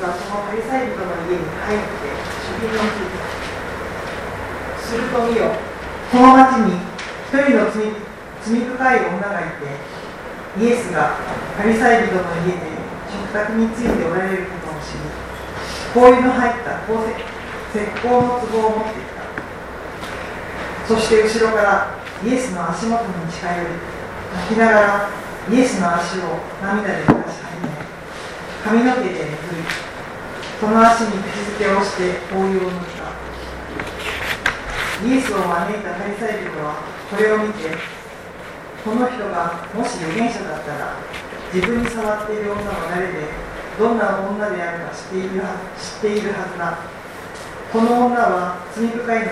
はそのパリサイ人の家に入って食事をついた。すると見よ、この町に一人の罪深い女がいて、イエスがパリサイ人の家で食卓についておられることを知り、香油の入った石膏の壺を持ってきた。そして後ろからイエスの足元に近寄り、泣きながらイエスの足を涙で濡らし始め、髪の毛で拭い、その足に口づけをして香油を塗った。イエスを招いたパリサイ人はこれを見て、この人がもし預言者だったら、自分に触っている女は誰で、どんな女であるか知っているはずだ。この女は罪深いのだから、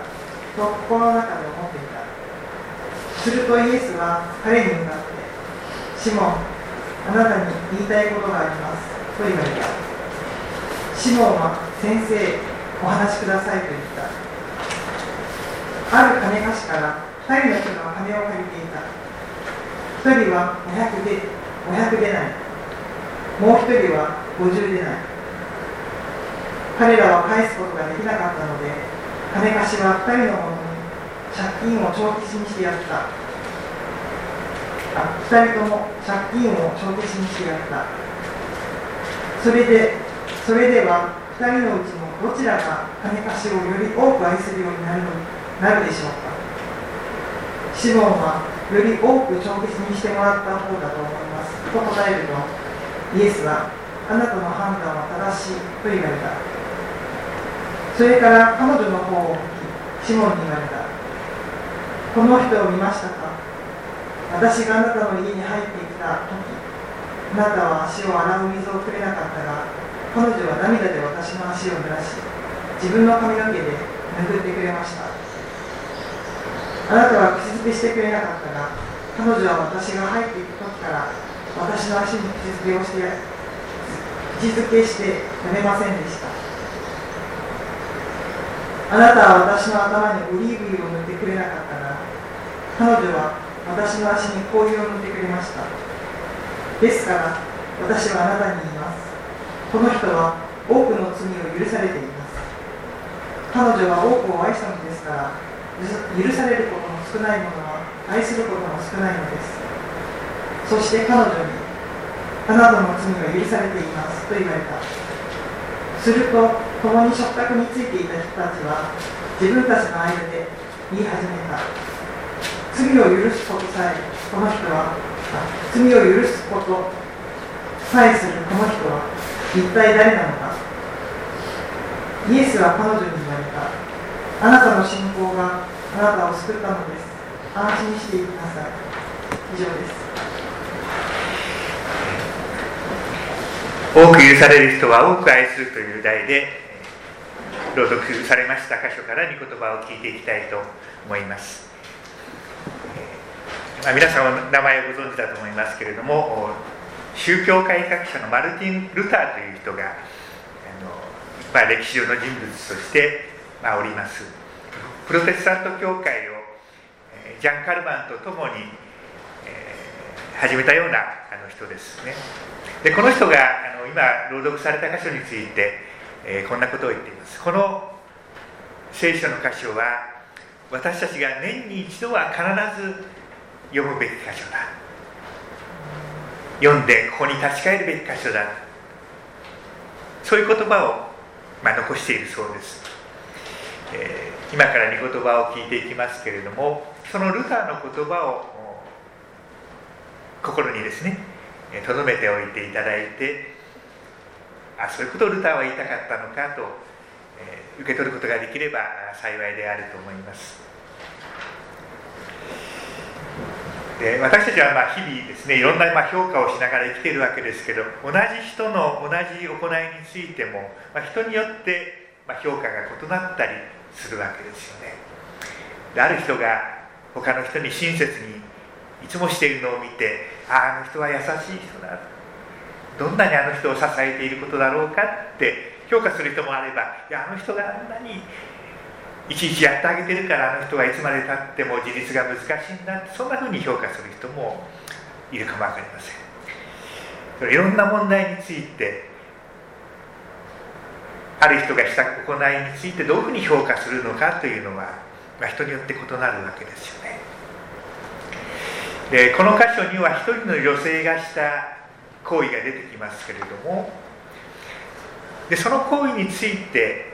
と心の中で思っていた。するとイエスは彼に向かって、シモン、あなたに言いたいことがあります、と言われた。シモンは、先生、お話しくださいと言った。ある金貸しから2人の人が金を借りていた。1人は500デナリ、もう1人は50デナリ。彼らは返すことができなかったので、金貸しは2人のものに借金を帳消しにしてやった。2人とも借金を帳消しにしてやった。それでは2人のうちのどちらが金貸しをより多く愛するようになるでしょうか。シモンはより多く帳消しにしてもらった方だと思いますと答えると、イエスはあなたの判断は正しいと言われた。それから彼女の方を向き、シモンに言われた。この人を見ましたか。私があなたの家に入ってきたとき、あなたは足を洗う水をくれなかったが、彼女は涙で私の足を濡らし、自分の髪の毛で拭ってくれました。あなたは口づけしてくれなかったが、彼女は私が入っていくときから私の足に口づけしてやめませんでした。あなたは私の頭にオリーブ油を塗ってくれなかったが、彼女は私の足に香油を塗ってくれました。ですから私はあなたに言います。この人は多くの罪を許されています。彼女は多くを愛したのですから、許されることの少ないものは愛することも少ないのです。そして彼女に、あなたの罪は許されていますと言われた。すると共に食卓についていた人たちは自分たちの間で言い始めた。罪を許すことさえこの人は罪を許すことさえするこの人は一体誰なのか。イエスは彼女に言われた。あなたの信仰があなたを救ったのです。安心していきなさい。以上です。 多く許される人は多く愛するという題で朗読されました箇所から御言葉を聞いていきたいと思います。皆さんの名前をご存知だと思いますけれども、宗教改革者のマルティン・ルターという人が歴史上の人物としております。プロテスタント教会をジャン・カルマンと共に始めたような人ですね。でこの人が今朗読された箇所について、こんなことを言っています。この聖書の箇所は私たちが年に一度は必ず読むべき箇所だ。読んでここに立ち返るべき箇所だ。そういう言葉を残しているそうです。今から御言葉を聞いていきますけれども、そのルターの言葉を心にですね留めておいていただいて、そういうことをルターは言いたかったのかと、受け取ることができれば幸いであると思います。で私たちは日々ですねいろんな評価をしながら生きているわけですけど、同じ人の同じ行いについても、人によって評価が異なったりするわけですよね。である人が他の人に親切にいつもしているのを見て、あの人は優しい人だ、どんなにあの人を支えていることだろうかって評価する人もあれば、いやあの人があんなにいちいちやってあげてるからあの人はいつまでたっても自立が難しいんだ、そんなふうに評価する人もいるかもわかりません。いろんな問題についてある人がした行いについてどういうふうに評価するのかというのは、人によって異なるわけですよね。でこの箇所には一人の女性がした行為が出てきますけれども、でその行為について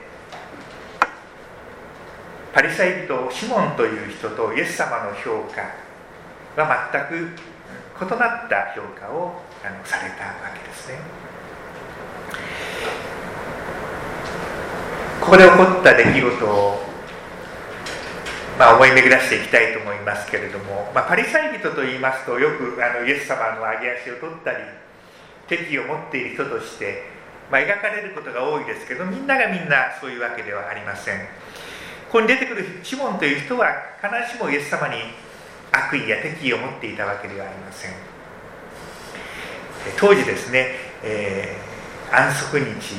パリサイ人シモンという人とイエス様の評価は全く異なった評価をされたわけですね。ここで起こった出来事を、思い巡らしていきたいと思いますけれども、パリサイ人といいますとよくイエス様の上げ足を取ったり敵意を持っている人として、描かれることが多いですけど、みんながみんなそういうわけではありません。ここに出てくるシモンという人は必ずしもイエス様に悪意や敵意を持っていたわけではありません。当時ですね、安息日、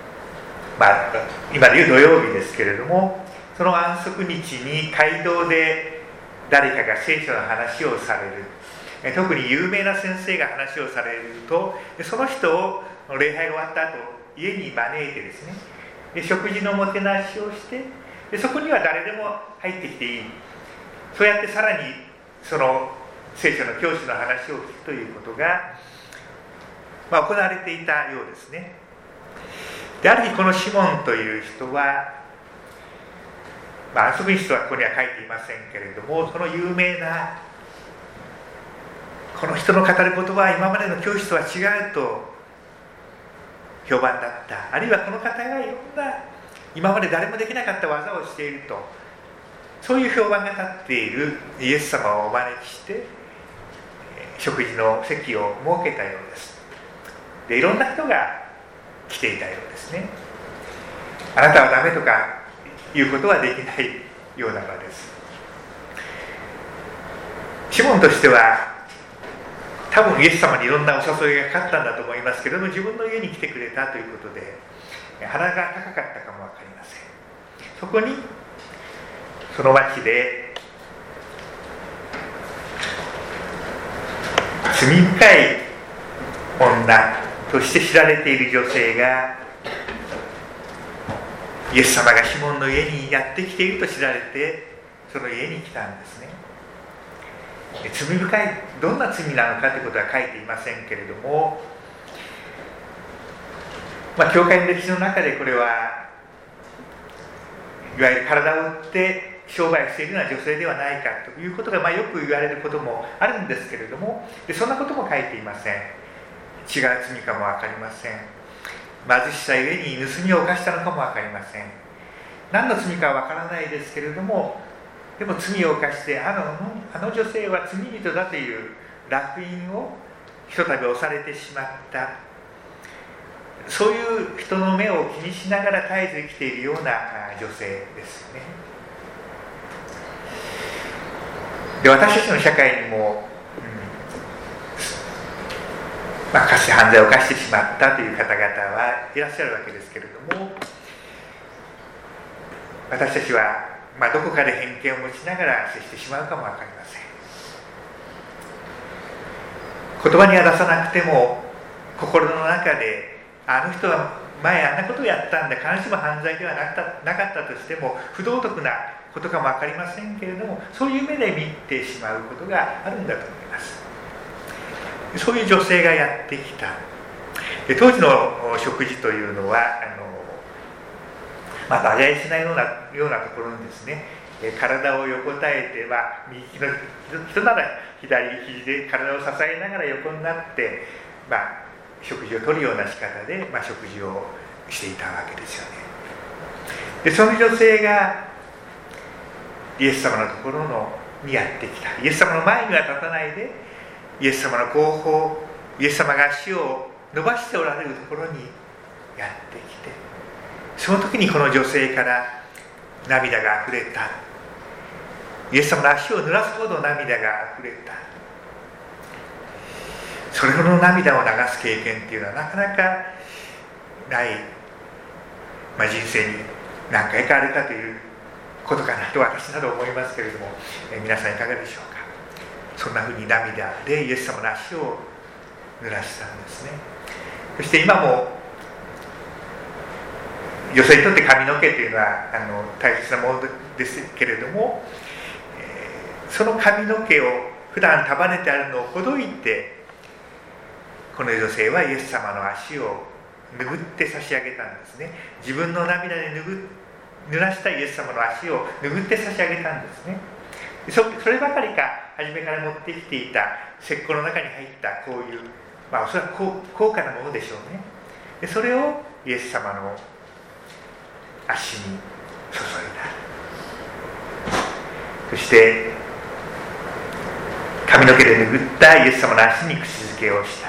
今でいう土曜日ですけれども、その安息日に街道で誰かが聖書の話をされる、特に有名な先生が話をされると、その人を礼拝が終わった後家に招いてですね、食事のもてなしをして、そこには誰でも入ってきていい、そうやってさらにその聖書の教師の話を聞くということが、行われていたようですね。である日このシモンという人は、安息日とはここには書いていませんけれども、その有名なこの人の語ることは今までの教師とは違うと評判だった、あるいはこの方がいろんな今まで誰もできなかった技をしていると、そういう評判が立っているイエス様をお招きして食事の席を設けたようです。でいろんな人が来ていたようですね。あなたはダメとかいうことはできないような場です。シモンとしては多分イエス様にいろんなお誘いがかかったんだと思いますけれども、自分の家に来てくれたということで鼻が高かったかもわかりません。そこにその町で罪深い女として知られている女性が、イエス様がシモンの家にやってきていると知られて、その家に来たんですね。罪深い、どんな罪なのかということは書いていませんけれども、教会の歴史の中でこれはいわゆる体を売って商売をしているような女性ではないかということが、よく言われることもあるんですけれども、そんなことも書いていません。違う罪かも分かりません。貧しさゆえに盗みを犯したのかも分かりません。何の罪かは分からないですけれども、でも罪を犯してあの女性は罪人だという烙印をひとたび押されてしまった、そういう人の目を気にしながら絶えず生きているような女性ですよね。で私たちの社会にも、かつて犯罪を犯してしまったという方々はいらっしゃるわけですけれども、私たちは、どこかで偏見を持ちながら接してしまうかもわかりません。言葉には出さなくても心の中で、あの人は前あんなことをやったんだ、必ずしも犯罪ではなかったとしても不道徳なことかも分かりませんけれども、そういう目で見てしまうことがあるんだと思います。そういう女性がやってきた。で当時の食事というのはダジャレしないようなところにですね、体を横たえて、右利きの人なら左肘で体を支えながら横になって、食事をとるような仕方で、食事をしていたわけですよね。でその女性がイエス様のところにやってきた。イエス様の前には立たないで、イエス様の後方、イエス様が足を伸ばしておられるところにやってきて、その時にこの女性から涙があふれた。イエス様の足を濡らすほど涙があふれた。それほどの涙を流す経験っていうのはなかなかない、人生に何回かあるかということかなと私など思いますけれども、皆さんいかがでしょうか。そんなふうに涙でイエス様の足を濡らしたんですね。そして今も女性にとって髪の毛というのは大切なものですけれども、その髪の毛を普段束ねてあるのをほどいて、この女性はイエス様の足を拭って差し上げたんですね。自分の涙で濡らしたイエス様の足を拭って差し上げたんですね。そればかりか、初めから持ってきていた石膏の中に入ったこういう、おそらく高価なものでしょうね。でそれをイエス様の足に注いだ。そして髪の毛で拭ったイエス様の足に口づけをした。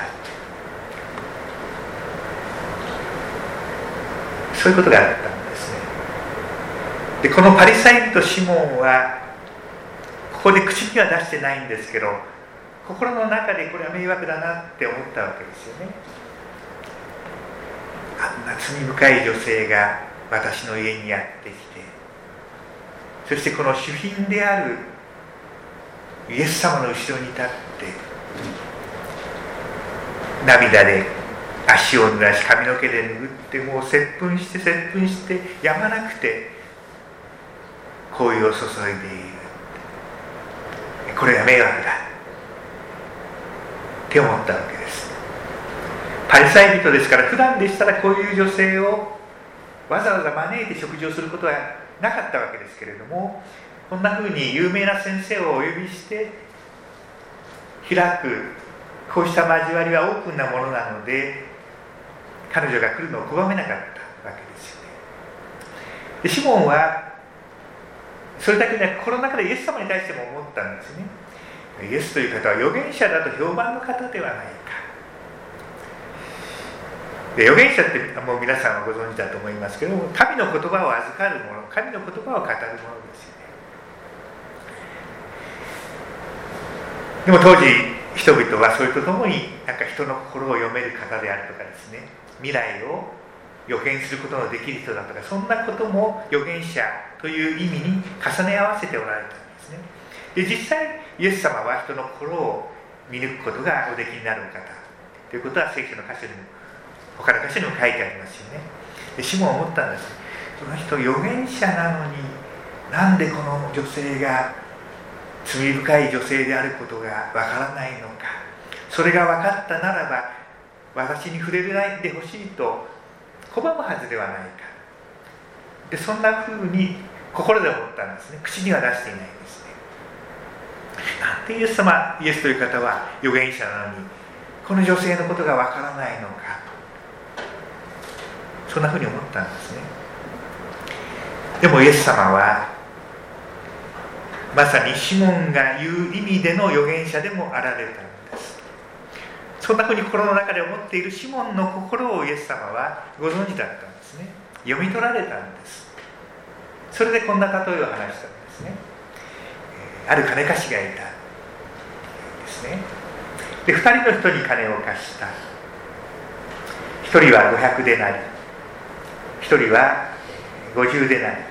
そういうことがあったんですね。でこのパリサイ人とシモンはここで口には出してないんですけど、心の中でこれは迷惑だなって思ったわけですよね。あんな罪深い女性が私の家にやってきて、そしてこの主賓であるイエス様の後ろに立って涙で足を濡らし髪の毛で拭って、もう接吻してやまなくて香油を注いでいる。これが迷惑だって思ったわけです。パリサイ人ですから、普段でしたらこういう女性をわざわざ招いて食事をすることはなかったわけですけれども、こんなふうに有名な先生をお呼びして開くこうした交わりはオープンなものなので、彼女が来るのを拒めなかったわけですよね。でシモンはそれだけで心の中でイエス様に対しても思ったんですね。イエスという方は預言者だと評判の方ではないか。で預言者ってもう皆さんはご存知だと思いますけども、神の言葉を預かるもの、神の言葉を語るものですよね。でも当時人々はそれとともに人の心を読める方であるとかですね、未来を予見することのできる人だとか、そんなことも預言者という意味に重ね合わせておられたんですね。で実際イエス様は人の心を見抜くことがおできになるお方ということは聖書の箇所にも他の箇所にも書いてありますよね。でシモンは思ったんです。その人預言者なのに、なんでこの女性が罪深い女性であることがわからないのか。それが分かったならば私に触れないでほしいと拒むはずではないか。でそんなふうに心で思ったんですね。口には出していないんですね。なんでイエスという方は預言者なのにこの女性のことがわからないのか、そんなふうに思ったんですね。でもイエス様はまさにシモンが言う意味での預言者でもあられたんです。そんなふうに心の中で思っているシモンの心をイエス様はご存知だったんですね。読み取られたんです。それでこんな例えを話したんですね。ある金貸しがいたですね。で2人の人に金を貸した。1人は500デナリ、1人は50デナリ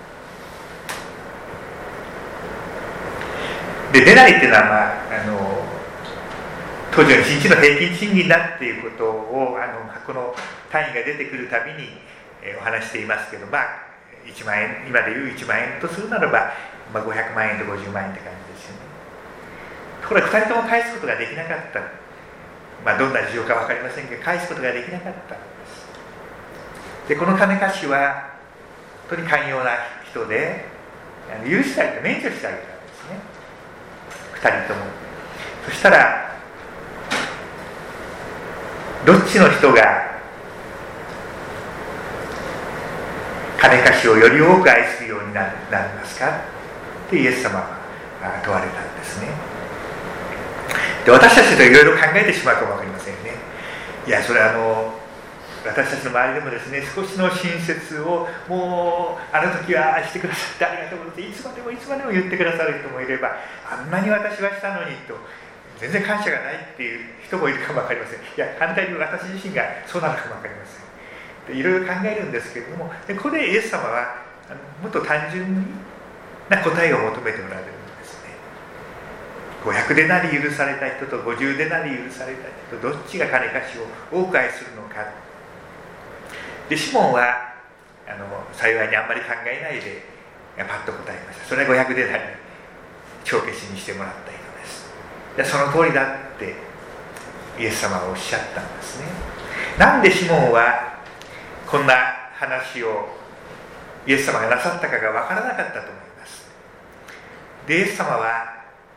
で、デナリっていうのは、当時の1日の平均賃金だっていうことをこの単位が出てくるたびに、お話していますけど、1万円、今でいう1万円とするならば、500万円と50万円って感じですよね。ところが2人とも返すことができなかった。どんな事情か分かりませんけど、返すことができなかったんです。でこの金貸しは本当に寛容な人で、許してあげた、免除してあげたんですね、2人とも。そしたらどっちの人が金貸しをより多く愛するようになりますかってイエス様は問われたんですね。で私たちといろいろ考えてしまうかも分かりませんね。いやそれは私たちの周りでもですね、少しの親切をもうあの時はしてくださってありがとうございます、いつまでも言ってくださる人もいれば、あんなに私はしたのにと全然感謝がないっていう人もいるかも分かりません。いや反対に私自身がそうなのかも分かりません。でいろいろ考えるんですけれども、でここでイエス様はもっと単純な答えを求めておられるんですね。500デナリ許された人と50デナリ許された人、どっちが金貸しを多く愛するのか。でシモンは幸いにあんまり考えないでパッと答えました。それは500デナリ帳消しにしてもらった人です。でその通りだってイエス様がおっしゃったんですね。なんでシモンはこんな話をイエス様がなさったかが分からなかったと思います。でイエス様は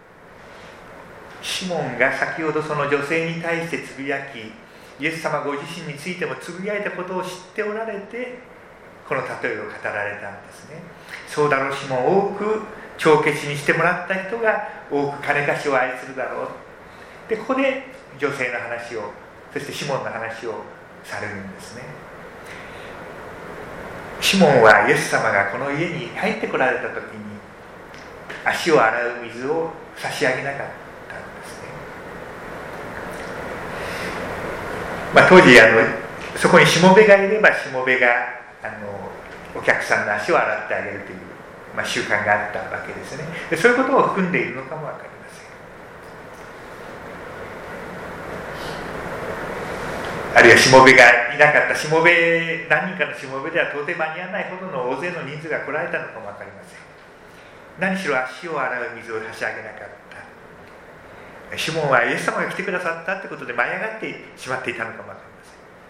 シモンが先ほどその女性に対してつぶやき、イエス様ご自身についてもつぶやいたことを知っておられて、この例えを語られたんですね。そうだろう、シモン、多く帳消しにしてもらった人が多く金貸しを愛するだろう。でここで女性の話を、そしてシモンの話をされるんですね。シモンはイエス様がこの家に入ってこられた時に足を洗う水を差し上げなかったんですね。当時そこにしもべがいればしもべがお客さんの足を洗ってあげるという、習慣があったわけですね。でそういうことを含んでいるのかもわかりません。あるいはしもべがいなかったしもべ、何人かのしもべでは到底間に合わないほどの大勢の人数が来られたのかもわかりません。何しろ足を洗う水を差し上げなかった。シモンはイエス様が来てくださったってことで舞い上がってしまっていたのかもわかりま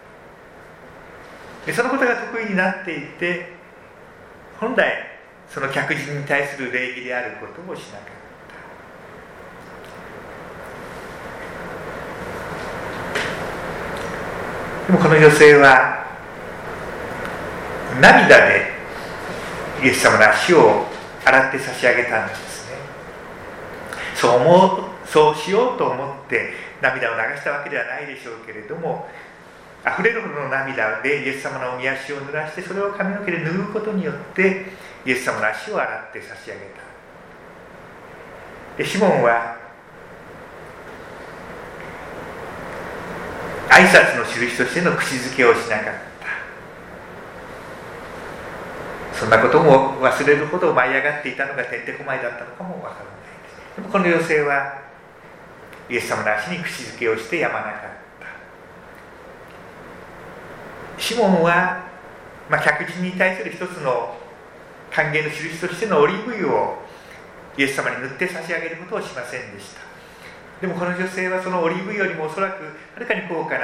せん。でそのことが得意になっていて、本来その客人に対する礼儀であることをしなかった。でもこの女性は涙でイエス様の足を洗って差し上げたんですね。そうしようと思って涙を流したわけではないでしょうけれども、溢れるほどの涙でイエス様の御足を濡らして、それを髪の毛で拭うことによってイエス様の足を洗って差し上げた。でシモンは挨拶の印としての口づけをしなかった。そんなことも忘れるほど舞い上がっていたのがてんてこまいだったのかもわからないです。でもこの女性はイエス様の足に口づけをしてやまなかった。シモンは、客人に対する一つの歓迎の印としてのオリーブ油をイエス様に塗って差し上げることをしませんでした。でもこの女性はそのオリーブ油よりもおそらくはるかに高価な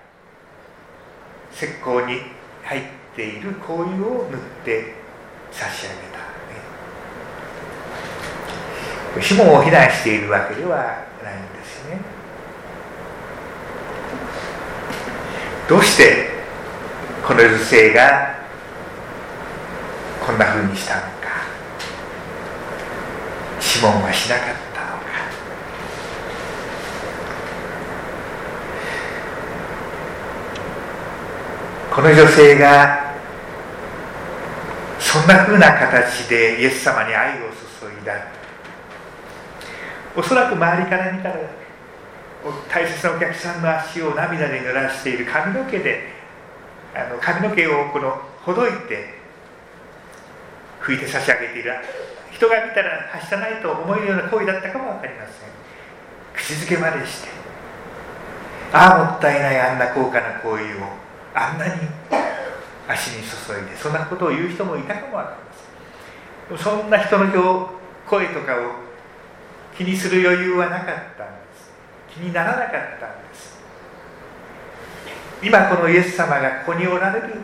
石膏に入っている香油を塗って差し上げた。シモンを非難しているわけではないんですね。どうしてこの女性がこんな風にしたのか、シモンはしなかったのか。この女性がそんな風な形でイエス様に愛を注いだ。おそらく周りから見たら大切なお客さんの足を涙で濡らしている髪の毛で髪の毛をほどいて拭いて差し上げている人が見たらはしたないと思えるような行為だったかも分かりません。口づけまでして、もったいない、あんな高価な香油をあんなに足に注いで、そんなことを言う人もいたかも分かりません。そんな人の声とかを気にする余裕はなかったんです。気にならなかったんです。今このイエス様がここにおられる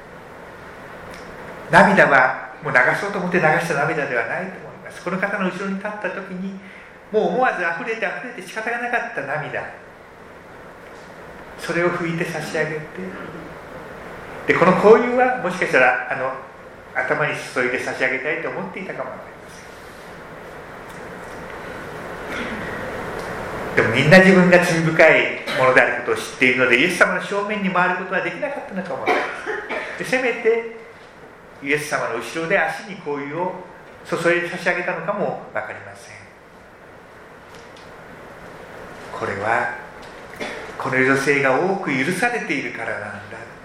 涙はもう流そうと思って流した涙ではないと思います。この方の後ろに立った時にもう思わず溢れて仕方がなかった涙、それを拭いて差し上げて、でこの香油はもしかしたら頭に注いで差し上げたいと思っていたかもわかりません。でもみんな自分が罪深いものであることを知っているので、イエス様の正面に回ることはできなかったのかもわかりません。でせめてイエス様の後ろで足に香油を注いで差し上げたのかもわかりません。これはこの女性が多く許されているからなんだ、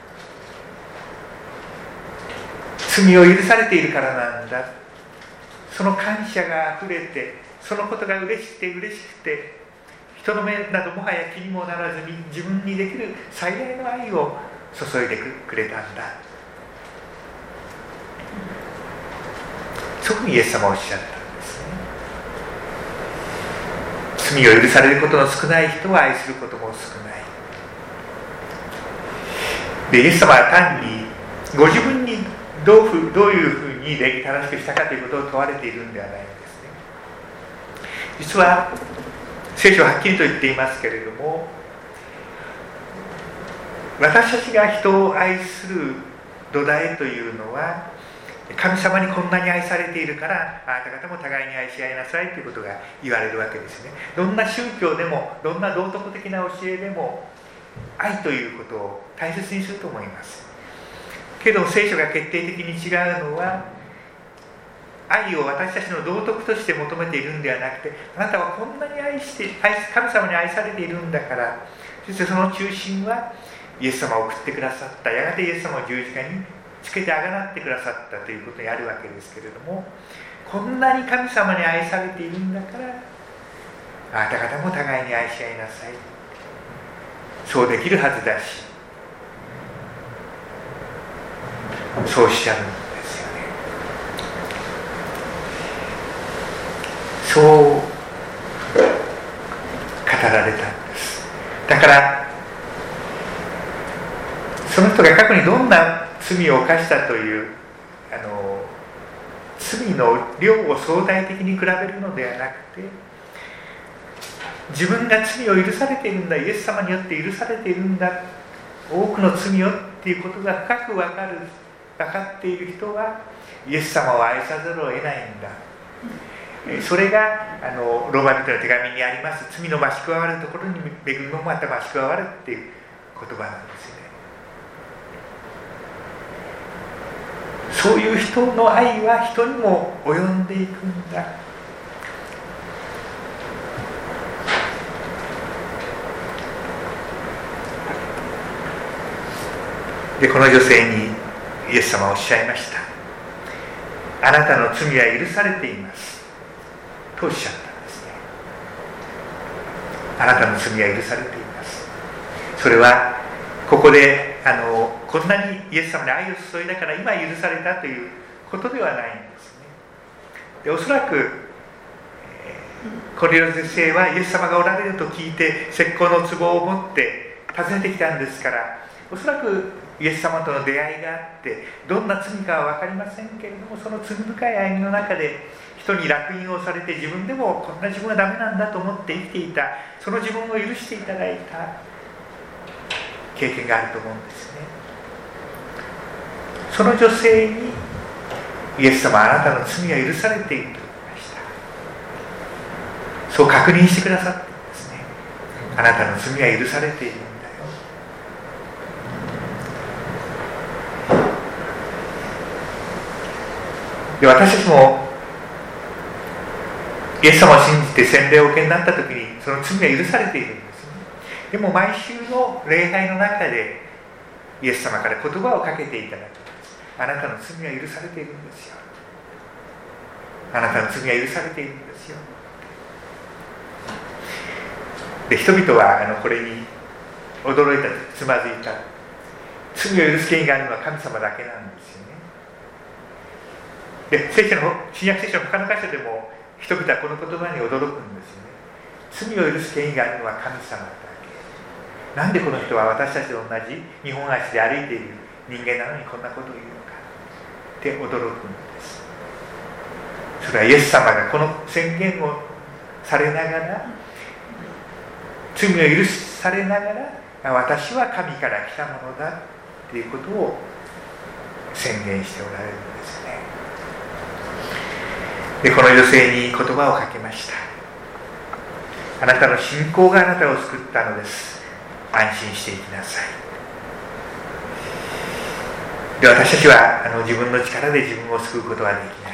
罪を許されているからなんだ、その感謝があふれて、そのことが嬉しくて人の目などもはや気にもならずに自分にできる最大の愛を注いでくれたんだ。 そういうふうにイエス様はおっしゃったんですね。罪を許されることの少ない人は愛することも少ないで、イエス様は単にご自分にどういうふうに礼儀正しくしたかということを問われているんではないんですね。実は聖書ははっきりと言っていますけれども、私たちが人を愛する土台というのは、神様にこんなに愛されているから、あなた方も互いに愛し合いなさいということが言われるわけですね。どんな宗教でも、どんな道徳的な教えでも、愛ということを大切にすると思います。けど聖書が決定的に違うのは、愛を私たちの道徳として求めているんではなくて、あなたはこんなに神様に愛されているんだから、そしてその中心はイエス様を送ってくださった、やがてイエス様を十字架につけてあがなってくださったということにあるわけですけれども、こんなに神様に愛されているんだから、あなた方も互いに愛し合いなさい、そうできるはずだし、そうおっしゃるんですよね。そう語られたんです。だからその人が過去にどんな罪を犯したという罪の量を相対的に比べるのではなくて、自分が罪を許されているんだ、イエス様によって許されているんだ、多くの罪をっていうことが深く分かっている人はイエス様を愛さざるを得ないんだ。それがローマ人の手紙にあります罪の増し加わるところに恵みもまた増し加わるっていう言葉なんですよね。そういう人の愛は人にも及んでいくんだ。で、この女性にイエス様はおっしゃいました。あなたの罪は許されていますとおっしゃったんですね。あなたの罪は許されています。それはここでこんなにイエス様に愛を注いだから今許されたということではないんですね。で、おそらく、コネリオ女性はイエス様がおられると聞いて石膏の壺を持って訪ねてきたんですから、おそらくイエス様との出会いがあってどんな罪かは分かりませんけれども、その罪深い歩みの中で人に烙印をされて、自分でもこんな自分はダメなんだと思って生きていた、その自分を許していただいた経験があると思うんですね。その女性にイエス様はあなたの罪は許されていると言いました。そう確認してくださっていますね。あなたの罪は許されているんだよ。で、私たちもイエス様を信じて洗礼を受けになった時にその罪は許されているんですね。でも毎週の礼拝の中でイエス様から言葉をかけていただきます。あなたの罪は許されているんですよ。あなたの罪は許されているんですよ。で、人々はこれに驚いた、つまずいた。罪を許す権威があるのは神様だけなんですよね。で、新約聖書の他の箇所でも人々はこの言葉に驚くんですよね。罪を許す権威があるのは神様だけ。なんでこの人は私たちと同じ2本足で歩いている人間なのにこんなことを言うのかって驚くんです。それはイエス様がこの宣言をされながら、罪を許されながら、私は神から来たものだっていうことを宣言しておられるんですね。で、この女性に言葉をかけました。あなたの信仰があなたを救ったのです。安心していきなさい。で、私たちは自分の力で自分を救うことはできない。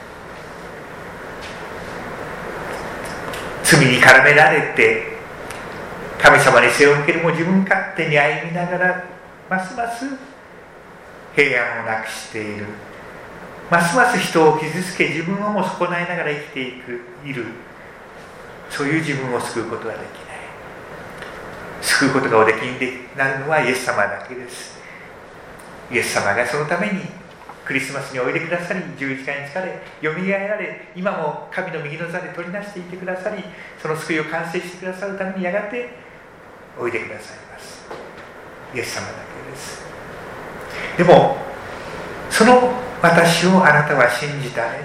罪に絡められて神様に背を向けるも自分勝手に歩みながら、ますます平安をなくしている、ますます人を傷つけ自分をも損ないながら生きている、そういう自分を救うことはできない。救うことがおできになるのはイエス様だけです。イエス様がそのためにクリスマスにおいでくださり、十字架につかれ、よみがえられ、今も神の右の座で取りなしていてくださり、その救いを完成してくださるためにやがておいでくださいます。イエス様だけです。でもその私をあなたは信じたね、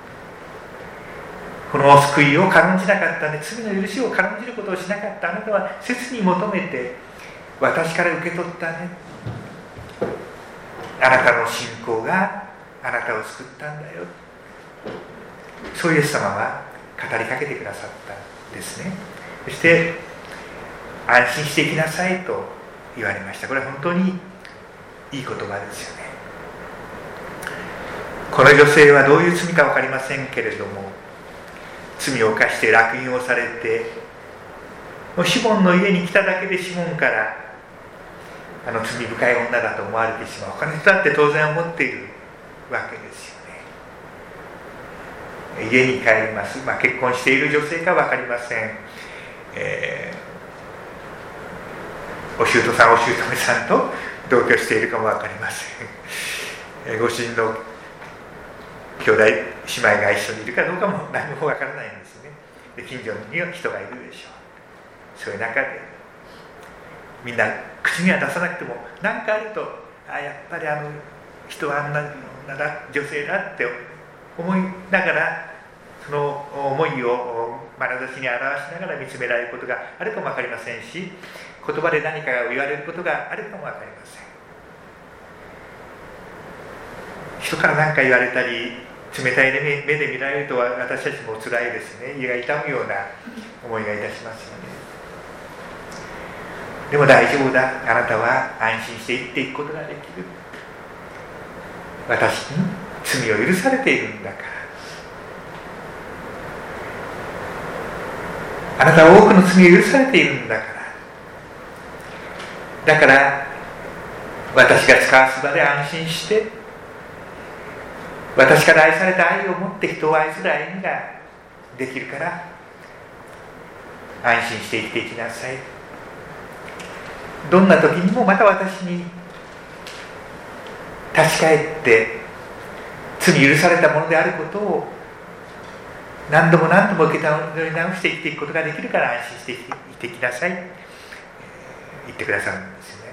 この救いを軽んじなかったね、罪の許しを軽んじることをしなかったあなたは切に求めて私から受け取ったね。あなたの信仰があなたを救ったんだよ、そうイエス様は語りかけてくださったんですね。そして安心していきなさいと言われました。これは本当にいい言葉ですよね。この女性はどういう罪か分かりませんけれども、罪を犯して烙印をされて、もうシモンの家に来ただけでシモンから罪深い女だと思われてしまう。他の人だって当然思っているわけですよね。家に帰ります、結婚している女性か分かりません、お舅さんお姑さんと同居しているかも分かりません、ご主人の兄弟姉妹が一緒にいるかどうかも何も分からないんですね。で近所には人がいるでしょう。そういう中でみんな口には出さなくても何かあると、やっぱり人はあんな女性だって思いながら、その思いを眼差しに表しながら見つめられることがあるかも分かりませんし、言葉で何かを言われることがあるかも分かりません。人から何か言われたり冷たい目で見られると私たちも辛いですね。胃が痛むような思いがいたしますよね。でも大丈夫だ、あなたは安心して生きていくことができる。私に罪を許されているんだから、あなたは多くの罪を許されているんだから、だから私が使わす場で安心して、私から愛された愛を持って人を愛する歩みができるから、安心して生きていきなさい。どんな時にもまた私に立ち返って罪許されたものであることを何度も何度も受け取り直して生きていくことができるから、安心して生きていきなさい、言ってくださるんですよね。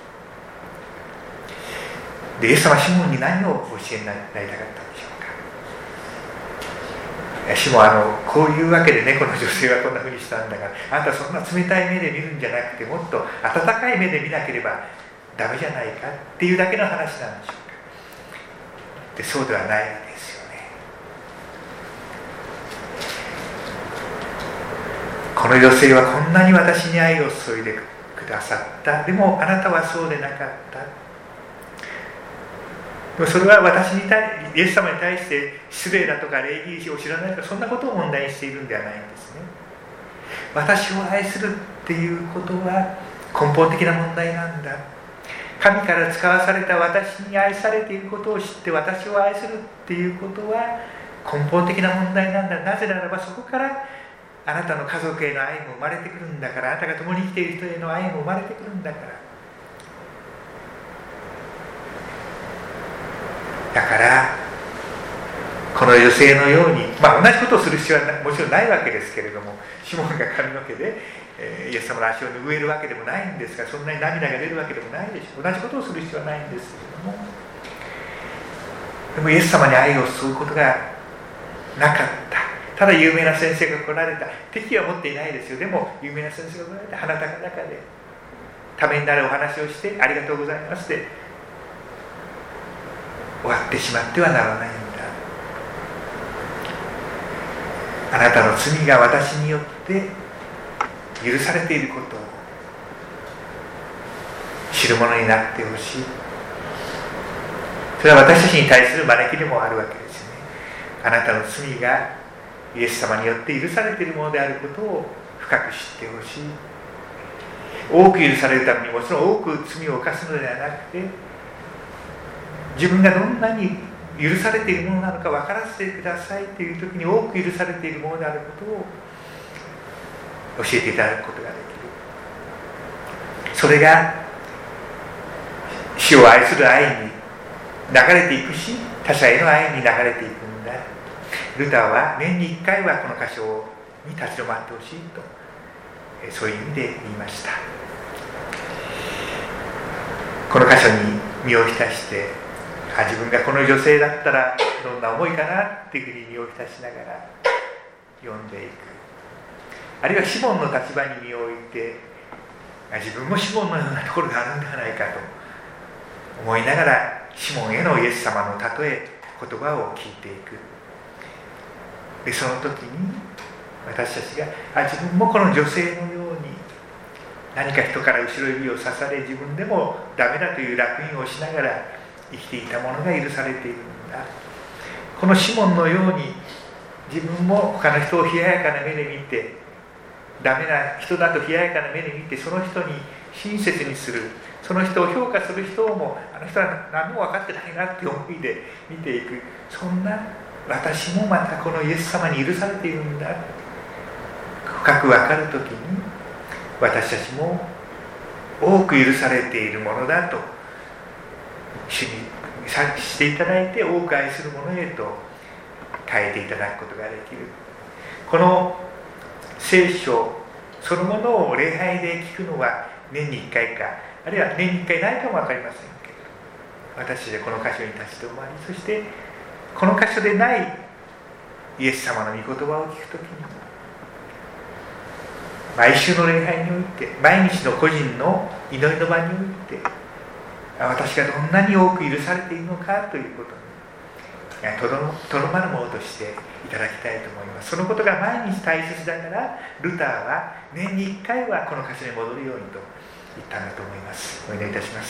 でイエス様はシモンに何を教えになりたかったんでしょうか。シモンこういうわけでね、この女性はこんなふうにしたんだから、あなたそんな冷たい目で見るんじゃなくて、もっと温かい目で見なければダメじゃないかっていうだけの話なんでしょうか。でそうではないですよね。この女性はこんなに私に愛を注いでくださった。でもあなたはそうでなかった。でもそれはイエス様に対して失礼だとか礼儀を知らないとか、そんなことを問題にしているんではないんですね。私を愛するっていうことは根本的な問題なんだ。神から使わされた私に愛されていることを知って私を愛するっていうことは根本的な問題なんだ。なぜならばそこからあなたの家族への愛も生まれてくるんだから、あなたが共に生きている人への愛も生まれてくるんだから。だからこの女性のように、同じことをする必要はもちろんないわけですけれども、シモンが髪の毛で、イエス様の足を拭えるわけでもないんですが、そんなに涙が出るわけでもないでしょう。同じことをする必要はないんですけれども、でもイエス様に愛を注ぐことがなかった。ただ有名な先生が来られた。敵は持っていないですよ。でも有名な先生が来られた。鼻高々でためになるお話をしてありがとうございますで終わってしまってはならないんだ。あなたの罪が私によって許されていることを知るものになってほしい。それは私たちに対する招きでもあるわけですね。あなたの罪がイエス様によって許されているものであることを深く知ってほしい。多く許されるためにもちろん多く罪を犯すのではなくて、自分がどんなに許されているものなのか分からせてくださいという時に、多く許されているものであることを教えていただくことができる。それが主を愛する愛に流れていくし、他者への愛に流れていくんだ。ルターは年に1回はこの箇所に立ち止まってほしいと、そういう意味で言いました。この箇所に身を浸して、自分がこの女性だったらどんな思いかなっていうふうに身を浸しながら読んでいく。あるいはシモンの立場に身を置いて、自分もシモンのようなところがあるんではないかと思いながら、シモンへのイエス様の例え言葉を聞いていく。でその時に私たちが自分もこの女性のように何か人から後ろ指を刺され、自分でもダメだという烙印をしながら生きていたものが許されているんだ。このシモンのように自分も他の人を冷ややかな目で見て、ダメな人だと冷ややかな目で見て、その人に親切にする、その人を評価する人をも、あの人は何も分かってないなって思いで見ていく。そんな私もまたこのイエス様に許されているんだ、深く分かるときに、私たちも多く許されているものだと主に察知していただいて、多く愛するものへと変えていただくことができる。この聖書そのものを礼拝で聞くのは年に1回か、あるいは年に1回ないかも分かりませんけど、私たちはこの箇所に立ち止まり、そしてこの箇所でないイエス様の御言葉を聞くときに、毎週の礼拝において、毎日の個人の祈りの場において、私がどんなに多く許されているのかということにとどまるものとしていただきたいと思います。そのことが毎日大切だから、ルターは年に1回はこの箇所に戻るようにと言ったんだと思います。お祈りいたします。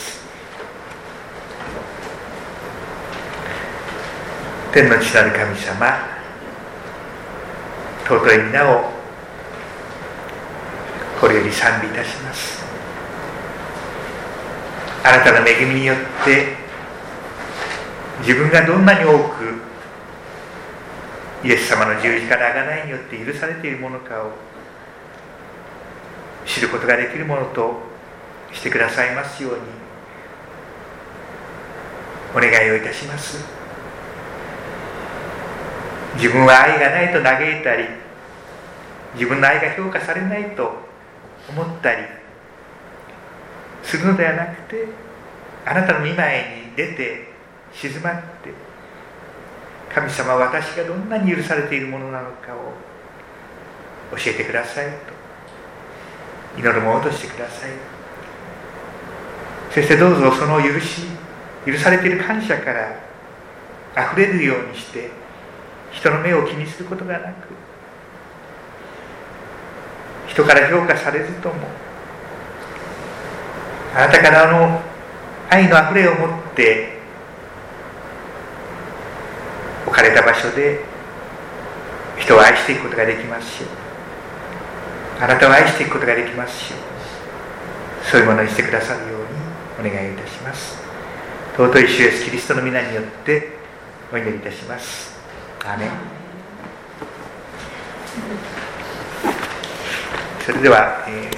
天の父なる神様、尊い皆をこれより賛美いたします。あなたの恵みによって自分がどんなに多くイエス様の十字架の贖いによって許されているものかを知ることができるものとしてくださいますようにお願いをいたします。自分は愛がないと嘆いたり、自分の愛が評価されないと思ったりするのではなくて、あなたの御前に出て静まって、神様は私がどんなに許されているものなのかを教えてくださいと祈るものとしてください。そしてどうぞその許されている感謝からあふれるようにして、人の目を気にすることがなく、人から評価されずとも、あなたからの愛のあふれを持って置かれた場所で人を愛していくことができますし、あなたを愛していくことができますし、そういうものにしてくださるようにお願いいたします。尊い主イエスキリストの皆によってお祈りいたします。アーメン。それでは、